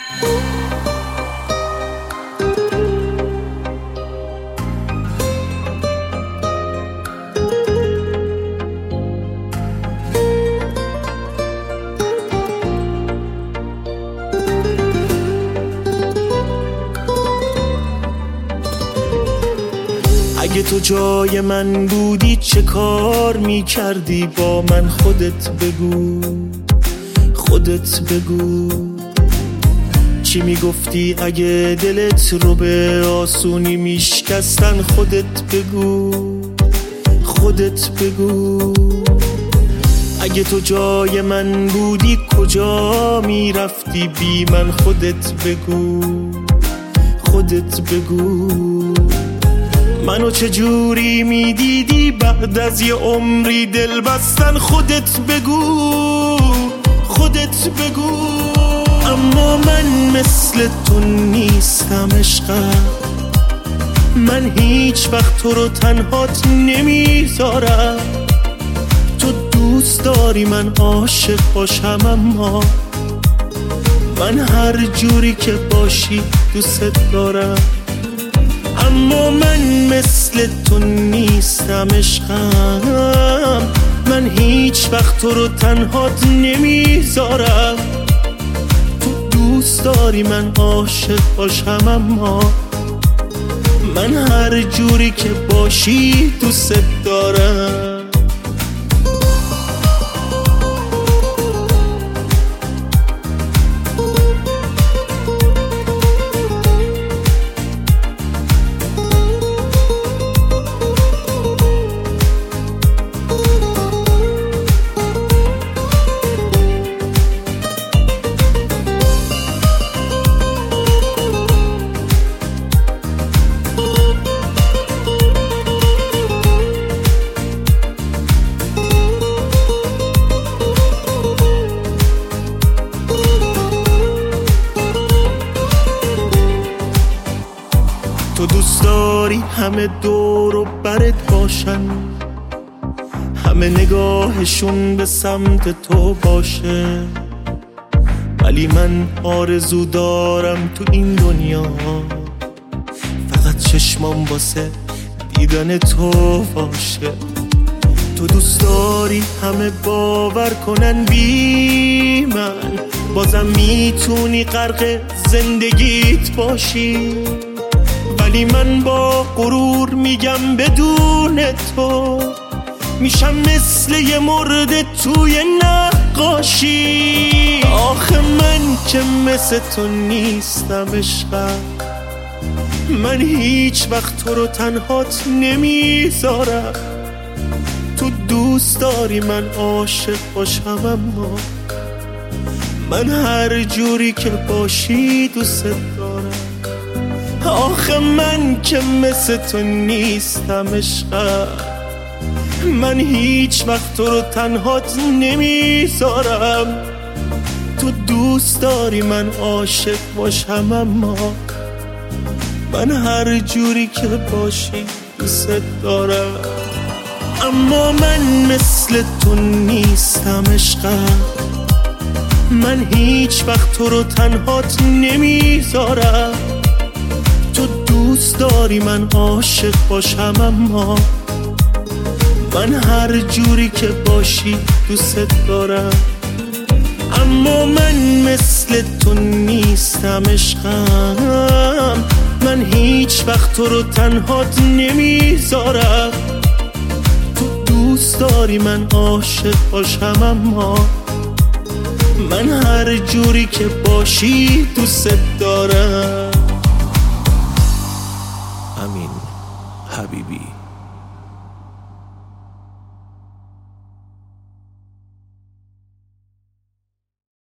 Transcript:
اگه تو جای من بودی چه کار میکردی با من؟ خودت بگو، خودت بگو. چی میگفتی اگه دلت رو به آسونی میشکستن؟ خودت بگو، خودت بگو. اگه تو جای من بودی کجا میرفتی بی من؟ خودت بگو، خودت بگو. منو چجوری میدیدی بعد از یه عمری دل بستن؟ خودت بگو، خودت بگو. اما من مثل تو نیستم عشقم، من هیچ وقت تو رو تنهات نمیذارم. تو دوست داری من عاشق باشم، اما من هر جوری که باشی دوست دارم. اما من مثل تو نیستم عشقم، من هیچ وقت تو رو تنهات نمیذارم. تو دوست داری من عاشق باشم، اما من هر جوری که باشی دوست دارم. تو دوست داری همه دور و برت باشن، همه نگاهشون به سمت تو باشه، ولی من آرزو دارم تو این دنیا فقط چشمام واسه دیدن تو باشه. تو دوست داری همه باور کنن بی من بازم میتونی غرق زندگیت باشی، ولی من با غرور میگم بدون تو میشم مثل یه مرده توی نقاشی. آخه من که مثل تو نیستم عشقم، من هیچ وقت تو رو تنهات نمیذارم. تو دوست داری من عاشق باشم، اما من هر جوری که باشی دوست دارم. آخه من که مثل تو نیستم عشقم، من هیچ وقت تو رو تنهات نمیذارم. تو دوست داری من عاشق باشم، اما من هر جوری که باشی دوست دارم. اما من مثل تو نیستم عشقم، من هیچ وقت تو رو تنهات نمیذارم. تو دوست داری من عاشق باشم، اما من هر جوری که باشی دوست دارم. اما من مثل تو نیستم عشقم، من هیچ وقت تو رو تنهات نمیذارم. تو دوست داری من عاشق باشم، اما من هر جوری که باشی دوست دارم. امین حبیبی.